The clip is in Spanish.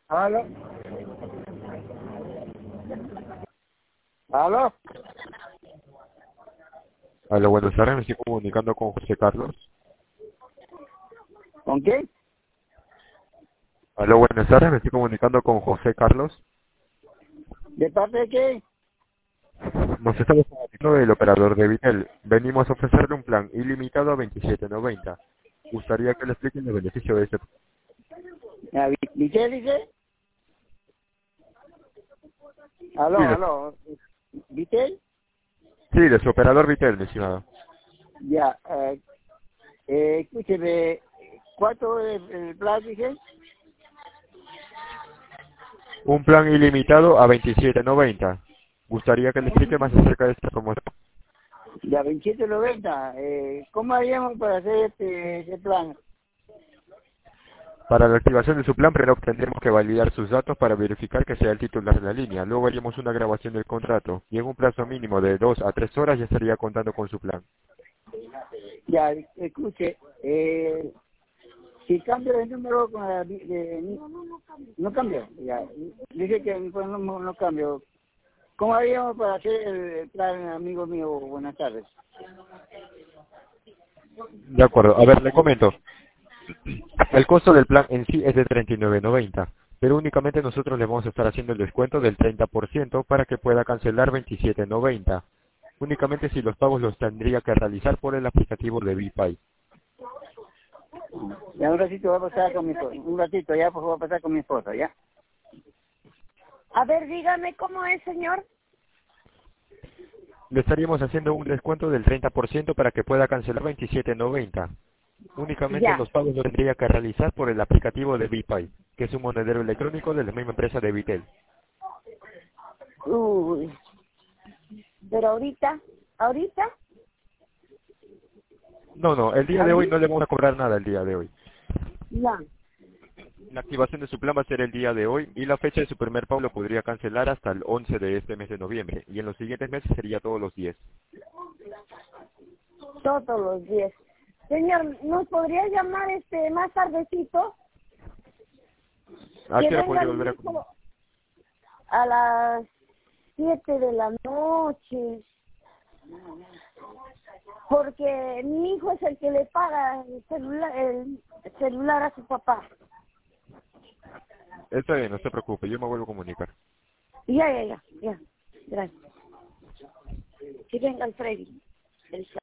¿Aló? ¿Aló? Hola, buenas tardes, me estoy comunicando con José Carlos. ¿Con quién? Hola, buenas tardes, me estoy comunicando con José Carlos. ¿De parte de qué? Nos estamos comunicando del operador de Vitel. Venimos a ofrecerle un plan ilimitado a 27.90. Gustaría que le expliquen el beneficio de este. ¿Vitel dice? Sí, ¿Aló, aló? ¿Vitel? sí, de su operador Vitel, mi estimado. Ya, escúcheme, ¿cuánto es el plan, dice? Un plan ilimitado a 27.90. Gustaría que le explique más acerca de esta promoción. Ya, 27.90. ¿Cómo haríamos para hacer ese plan? Para la activación de su plan, primero tendremos que validar sus datos para verificar que sea el titular de la línea. Luego haríamos una grabación del contrato y en un plazo mínimo de 2 a 3 horas ya estaría contando con su plan. Ya, escuche, si cambio de número con no cambio, ya, dice que pues, no cambio. ¿Cómo haríamos para hacer el plan, amigo mío? Buenas tardes. De acuerdo, a ver, le comento. El costo del plan en sí es de 39.90, pero únicamente nosotros le vamos a estar haciendo el descuento del 30% para que pueda cancelar 27.90. Únicamente si los pagos los tendría que realizar por el aplicativo de VPay. Ya un ratito voy a pasar con mi esposa. Un ratito ya, pues voy a pasar con mi esposa, ¿ya? A ver, dígame cómo es, señor. Le estaríamos haciendo un descuento del 30% para que pueda cancelar 27.90. Únicamente Ya. los pagos los tendría que realizar por el aplicativo de VPay, que es un monedero electrónico de la misma empresa de Vitel. Uy, pero ahorita, No, no, el día de hoy no le vamos a cobrar nada el día de hoy. ya. La activación de su plan va a ser el día de hoy y la fecha de su primer pago lo podría cancelar hasta el 11 de este mes de noviembre y en los siguientes meses sería todos los 10. Todos los días. Señor, ¿nos podría llamar más tardecito? ¿A Que qué hora venga podría mi volver a hijo comunicar? a las 7 de la noche, porque mi hijo es el que le paga el celular a su papá. Está bien, no se preocupe, yo me vuelvo a comunicar. Ya. Gracias. Que venga el Freddy.